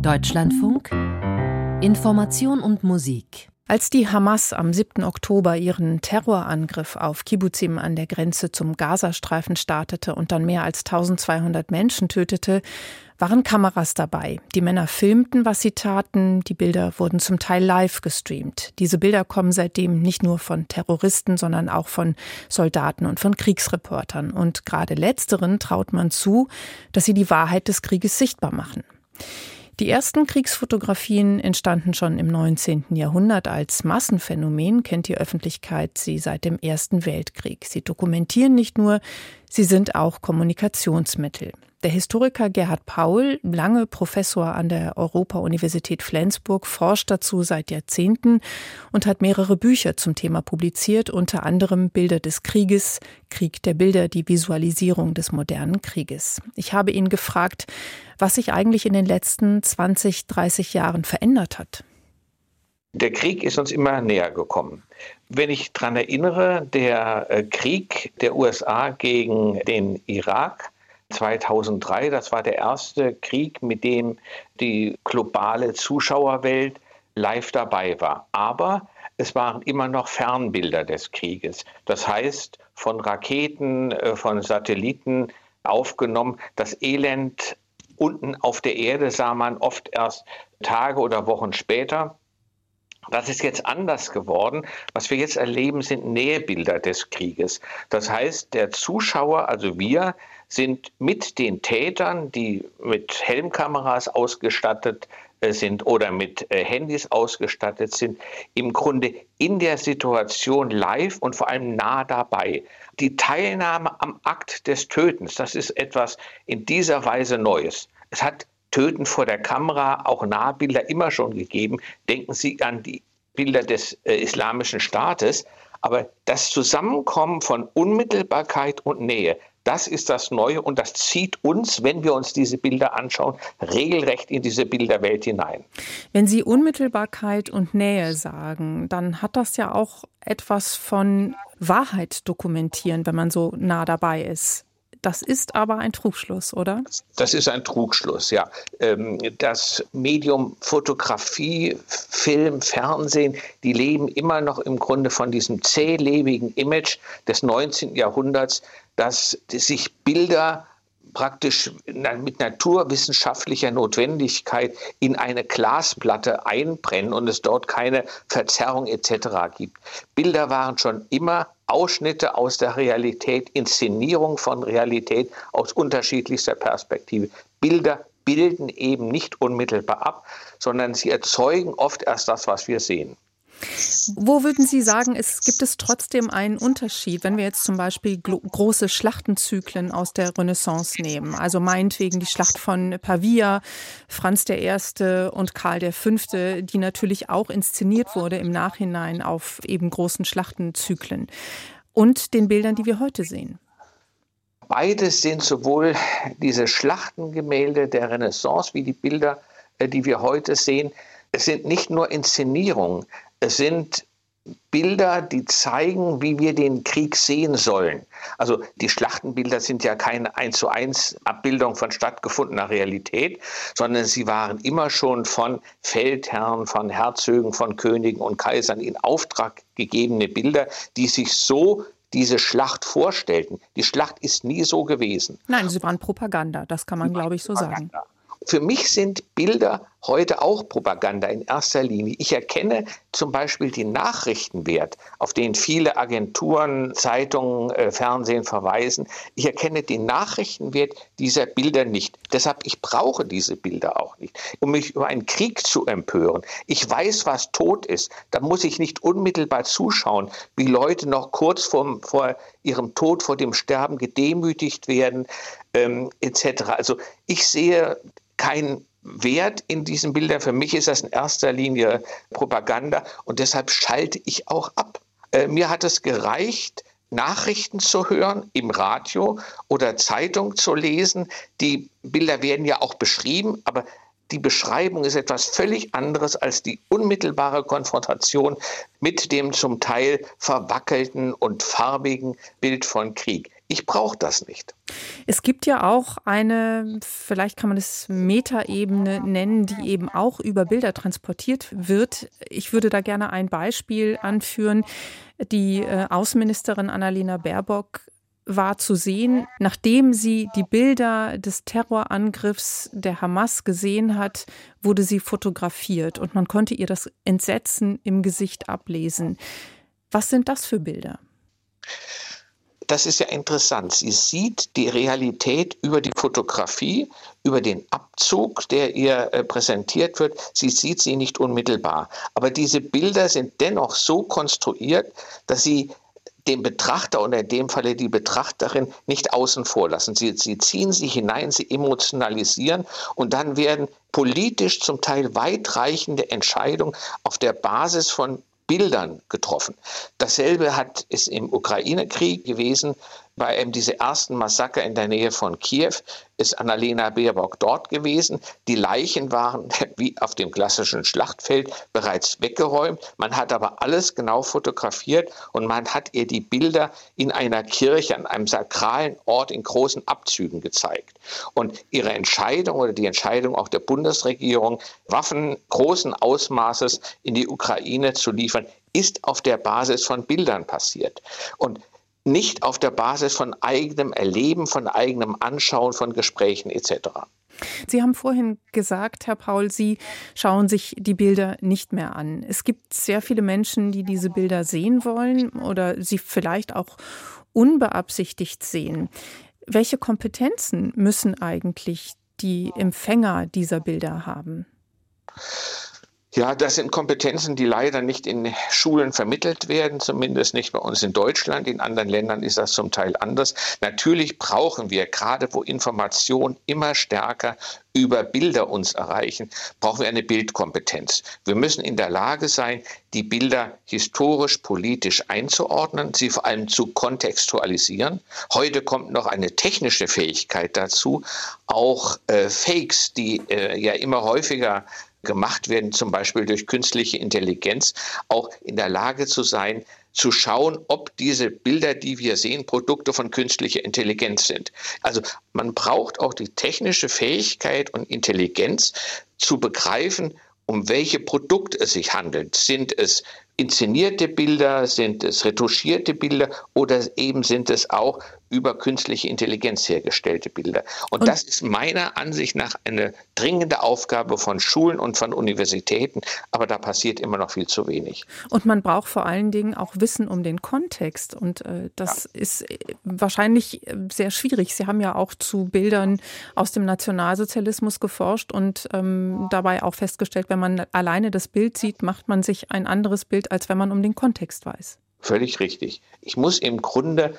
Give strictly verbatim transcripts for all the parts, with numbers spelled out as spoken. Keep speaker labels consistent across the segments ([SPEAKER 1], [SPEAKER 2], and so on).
[SPEAKER 1] Deutschlandfunk Information und Musik.
[SPEAKER 2] Als die Hamas am siebten Oktober ihren Terrorangriff auf Kibbutzim an der Grenze zum Gazastreifen startete und dann mehr als eintausendzweihundert Menschen tötete, waren Kameras dabei. Die Männer filmten, was sie taten. Die Bilder wurden zum Teil live gestreamt. Diese Bilder kommen seitdem nicht nur von Terroristen, sondern auch von Soldaten und von Kriegsreportern. Und gerade letzteren traut man zu, dass sie die Wahrheit des Krieges sichtbar machen. Die ersten Kriegsfotografien entstanden schon im neunzehnten Jahrhundert. Als Massenphänomen kennt die Öffentlichkeit sie seit dem Ersten Weltkrieg. Sie dokumentieren nicht nur, sie sind auch Kommunikationsmittel. Der Historiker Gerhard Paul, lange Professor an der Europa-Universität Flensburg, forscht dazu seit Jahrzehnten und hat mehrere Bücher zum Thema publiziert, unter anderem Bilder des Krieges, Krieg der Bilder, die Visualisierung des modernen Krieges. Ich habe ihn gefragt, was sich eigentlich in den letzten zwanzig, dreißig Jahren verändert hat.
[SPEAKER 3] Der Krieg ist uns immer näher gekommen. Wenn ich daran erinnere, der Krieg der U S A gegen den Irak zweitausenddrei, das war der erste Krieg, mit dem die globale Zuschauerwelt live dabei war. Aber es waren immer noch Fernbilder des Krieges. Das heißt, von Raketen, von Satelliten aufgenommen. Das Elend unten auf der Erde sah man oft erst Tage oder Wochen später. Das ist jetzt anders geworden. Was wir jetzt erleben, sind Nähebilder des Krieges. Das heißt, der Zuschauer, also wir, sind mit den Tätern, die mit Helmkameras ausgestattet sind oder mit Handys ausgestattet sind, im Grunde in der Situation live und vor allem nah dabei. Die Teilnahme am Akt des Tötens, das ist etwas in dieser Weise Neues. Es hat Töten vor der Kamera, auch Nahbilder immer schon gegeben. Denken Sie an die Bilder des äh, Islamischen Staates. Aber das Zusammenkommen von Unmittelbarkeit und Nähe, das ist das Neue und das zieht uns, wenn wir uns diese Bilder anschauen, regelrecht in diese Bilderwelt hinein.
[SPEAKER 2] Wenn Sie Unmittelbarkeit und Nähe sagen, dann hat das ja auch etwas von Wahrheit dokumentieren, wenn man so nah dabei ist. Das ist aber ein Trugschluss, oder?
[SPEAKER 3] Das ist ein Trugschluss, ja. Das Medium Fotografie, Film, Fernsehen, die leben immer noch im Grunde von diesem zählebigen Image des neunzehnten Jahrhunderts, dass sich Bilder praktisch mit naturwissenschaftlicher Notwendigkeit in eine Glasplatte einbrennen und es dort keine Verzerrung et cetera gibt. Bilder waren schon immer Ausschnitte aus der Realität, Inszenierung von Realität aus unterschiedlichster Perspektive. Bilder bilden eben nicht unmittelbar ab, sondern sie erzeugen oft erst das, was wir sehen.
[SPEAKER 2] Wo würden Sie sagen, es gibt es trotzdem einen Unterschied, wenn wir jetzt zum Beispiel glo- große Schlachtenzyklen aus der Renaissance nehmen? Also meinetwegen die Schlacht von Pavia, Franz der Erste und Karl der Fünfte, die natürlich auch inszeniert wurde im Nachhinein auf eben großen Schlachtenzyklen und den Bildern, die wir heute sehen.
[SPEAKER 3] Beides sind sowohl diese Schlachtengemälde der Renaissance wie die Bilder, die wir heute sehen. Es sind nicht nur Inszenierungen, es sind Bilder, die zeigen, wie wir den Krieg sehen sollen. Also die Schlachtenbilder sind ja keine eins zu eins Abbildung von stattgefundener Realität, sondern sie waren immer schon von Feldherren, von Herzögen, von Königen und Kaisern in Auftrag gegebene Bilder, die sich so diese Schlacht vorstellten. Die Schlacht ist nie so gewesen.
[SPEAKER 2] Nein, sie waren Propaganda, das kann man, glaube ich, so sagen.
[SPEAKER 3] Für mich sind Bilder heute auch Propaganda in erster Linie. Ich erkenne zum Beispiel den Nachrichtenwert, auf den viele Agenturen, Zeitungen, äh, Fernsehen verweisen. Ich erkenne den Nachrichtenwert dieser Bilder nicht. Deshalb, ich brauche diese Bilder auch nicht, um mich über einen Krieg zu empören. Ich weiß, was Tod ist. Da muss ich nicht unmittelbar zuschauen, wie Leute noch kurz vor, vor ihrem Tod, vor dem Sterben gedemütigt werden, ähm, et cetera. Also ich sehe keinen Wert in diesen Bildern. Für mich ist das in erster Linie Propaganda und deshalb schalte ich auch ab. Äh, mir hat es gereicht, Nachrichten zu hören im Radio oder Zeitung zu lesen. Die Bilder werden ja auch beschrieben, aber die Beschreibung ist etwas völlig anderes als die unmittelbare Konfrontation mit dem zum Teil verwackelten und farbigen Bild von Krieg. Ich brauche das nicht.
[SPEAKER 2] Es gibt ja auch eine, vielleicht kann man es Metaebene nennen, die eben auch über Bilder transportiert wird. Ich würde da gerne ein Beispiel anführen. Die äh, Außenministerin Annalena Baerbock war zu sehen, nachdem sie die Bilder des Terrorangriffs der Hamas gesehen hat, wurde sie fotografiert und man konnte ihr das Entsetzen im Gesicht ablesen. Was sind das für Bilder?
[SPEAKER 3] Das ist ja interessant. Sie sieht die Realität über die Fotografie, über den Abzug, der ihr äh, präsentiert wird. Sie sieht sie nicht unmittelbar. Aber diese Bilder sind dennoch so konstruiert, dass sie den Betrachter oder in dem Falle die Betrachterin nicht außen vor lassen. Sie, sie ziehen sie hinein, sie emotionalisieren und dann werden politisch zum Teil weitreichende Entscheidungen auf der Basis von Bildern getroffen. Dasselbe hat es im Ukraine-Krieg gewesen. Bei einem dieser ersten Massaker in der Nähe von Kiew ist Annalena Baerbock dort gewesen. Die Leichen waren, wie auf dem klassischen Schlachtfeld, bereits weggeräumt. Man hat aber alles genau fotografiert und man hat ihr die Bilder in einer Kirche, an einem sakralen Ort in großen Abzügen gezeigt. Und ihre Entscheidung oder die Entscheidung auch der Bundesregierung, Waffen großen Ausmaßes in die Ukraine zu liefern, ist auf der Basis von Bildern passiert. Und nicht auf der Basis von eigenem Erleben, von eigenem Anschauen, von Gesprächen et cetera.
[SPEAKER 2] Sie haben vorhin gesagt, Herr Paul, Sie schauen sich die Bilder nicht mehr an. Es gibt sehr viele Menschen, die diese Bilder sehen wollen oder sie vielleicht auch unbeabsichtigt sehen. Welche Kompetenzen müssen eigentlich die Empfänger dieser Bilder haben?
[SPEAKER 3] Ja, das sind Kompetenzen, die leider nicht in Schulen vermittelt werden, zumindest nicht bei uns in Deutschland. In anderen Ländern ist das zum Teil anders. Natürlich brauchen wir, gerade wo Informationen immer stärker über Bilder uns erreichen, brauchen wir eine Bildkompetenz. Wir müssen in der Lage sein, die Bilder historisch, politisch einzuordnen, sie vor allem zu kontextualisieren. Heute kommt noch eine technische Fähigkeit dazu, auch äh, Fakes, die äh, ja immer häufiger gemacht werden, zum Beispiel durch künstliche Intelligenz, auch in der Lage zu sein, zu schauen, ob diese Bilder, die wir sehen, Produkte von künstlicher Intelligenz sind. Also man braucht auch die technische Fähigkeit und Intelligenz zu begreifen, um welche Produkte es sich handelt. Sind es inszenierte Bilder, sind es retuschierte Bilder oder eben sind es auch über künstliche Intelligenz hergestellte Bilder. Und, und das ist meiner Ansicht nach eine dringende Aufgabe von Schulen und von Universitäten, aber da passiert immer noch viel zu wenig.
[SPEAKER 2] Und man braucht vor allen Dingen auch Wissen um den Kontext und äh, das ja. ist wahrscheinlich sehr schwierig. Sie haben ja auch zu Bildern aus dem Nationalsozialismus geforscht und ähm, dabei auch festgestellt, wenn man alleine das Bild sieht, macht man sich ein anderes Bild, als wenn man um den Kontext weiß.
[SPEAKER 3] Völlig richtig. Ich muss im Grunde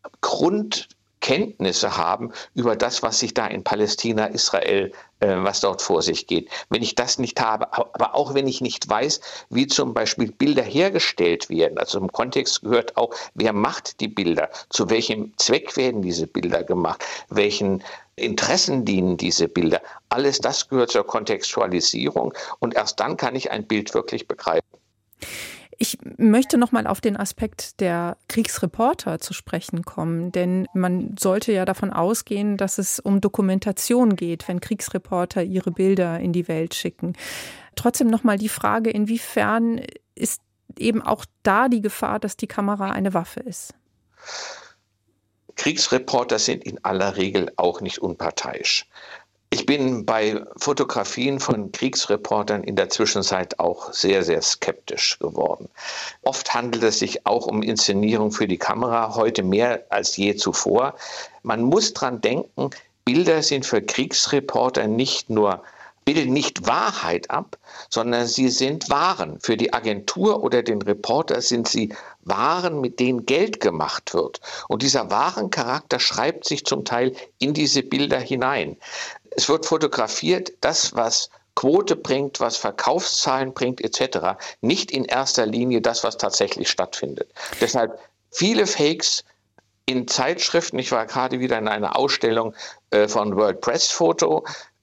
[SPEAKER 3] Grundkenntnisse haben über das, was sich da in Palästina, Israel, äh, was dort vor sich geht. Wenn ich das nicht habe, aber auch wenn ich nicht weiß, wie zum Beispiel Bilder hergestellt werden, also im Kontext gehört auch, wer macht die Bilder, zu welchem Zweck werden diese Bilder gemacht, welchen Interessen dienen diese Bilder. Alles das gehört zur Kontextualisierung und erst dann kann ich ein Bild wirklich begreifen.
[SPEAKER 2] Ich möchte noch mal auf den Aspekt der Kriegsreporter zu sprechen kommen, denn man sollte ja davon ausgehen, dass es um Dokumentation geht, wenn Kriegsreporter ihre Bilder in die Welt schicken. Trotzdem noch mal die Frage, inwiefern ist eben auch da die Gefahr, dass die Kamera eine Waffe ist?
[SPEAKER 3] Kriegsreporter sind in aller Regel auch nicht unparteiisch. Ich bin bei Fotografien von Kriegsreportern in der Zwischenzeit auch sehr, sehr skeptisch geworden. Oft handelt es sich auch um Inszenierung für die Kamera, heute mehr als je zuvor. Man muss dran denken, Bilder sind für Kriegsreporter nicht nur bilden nicht Wahrheit ab, sondern sie sind Waren. Für die Agentur oder den Reporter sind sie Waren, mit denen Geld gemacht wird. Und dieser Warencharakter schreibt sich zum Teil in diese Bilder hinein. Es wird fotografiert, das, was Quote bringt, was Verkaufszahlen bringt, et cetera. Nicht in erster Linie das, was tatsächlich stattfindet. Deshalb viele Fakes in Zeitschriften. Ich war gerade wieder in einer Ausstellung äh, von World Press Photo,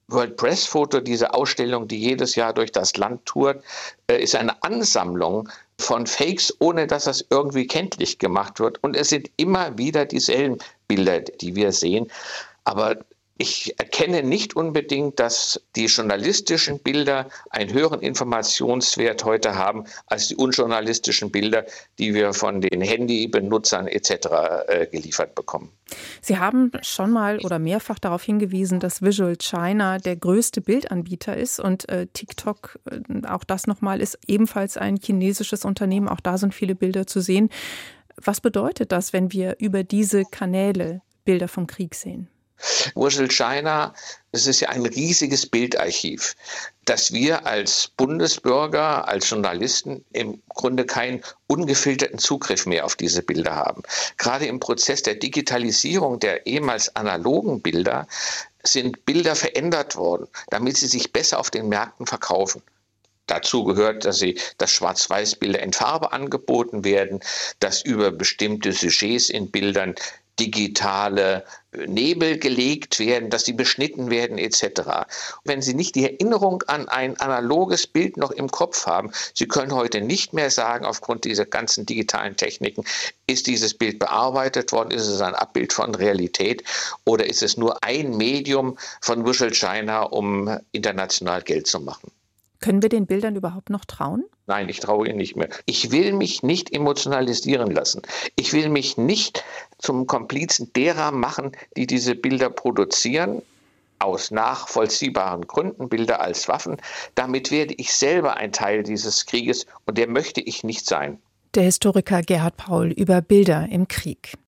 [SPEAKER 3] World Press Photo, diese Ausstellung, die jedes Jahr durch das Land tourt, ist eine Ansammlung von Fakes, ohne dass das irgendwie kenntlich gemacht wird. Und es sind immer wieder dieselben Bilder, die wir sehen. Aber ich erkenne nicht unbedingt, dass die journalistischen Bilder einen höheren Informationswert heute haben als die unjournalistischen Bilder, die wir von den Handybenutzern et cetera äh, geliefert bekommen.
[SPEAKER 2] Sie haben schon mal oder mehrfach darauf hingewiesen, dass Visual China der größte Bildanbieter ist und äh, TikTok, äh, auch das nochmal, ist ebenfalls ein chinesisches Unternehmen. Auch da sind viele Bilder zu sehen. Was bedeutet das, wenn wir über diese Kanäle Bilder vom Krieg sehen?
[SPEAKER 3] Visual China, das ist ja ein riesiges Bildarchiv, dass wir als Bundesbürger, als Journalisten im Grunde keinen ungefilterten Zugriff mehr auf diese Bilder haben. Gerade im Prozess der Digitalisierung der ehemals analogen Bilder sind Bilder verändert worden, damit sie sich besser auf den Märkten verkaufen. Dazu gehört, dass sie, dass Schwarz-Weiß-Bilder in Farbe angeboten werden, dass über bestimmte Sujets in Bildern digitale Nebel gelegt werden, dass sie beschnitten werden et cetera. Wenn Sie nicht die Erinnerung an ein analoges Bild noch im Kopf haben, Sie können heute nicht mehr sagen, aufgrund dieser ganzen digitalen Techniken, ist dieses Bild bearbeitet worden, ist es ein Abbild von Realität oder ist es nur ein Medium von Visual China, um international Geld zu machen.
[SPEAKER 2] Können wir den Bildern überhaupt noch trauen?
[SPEAKER 3] Nein, ich traue ihnen nicht mehr. Ich will mich nicht emotionalisieren lassen. Ich will mich nicht zum Komplizen derer machen, die diese Bilder produzieren, aus nachvollziehbaren Gründen, Bilder als Waffen. Damit werde ich selber ein Teil dieses Krieges und der möchte ich nicht sein.
[SPEAKER 2] Der Historiker Gerhard Paul über Bilder im Krieg.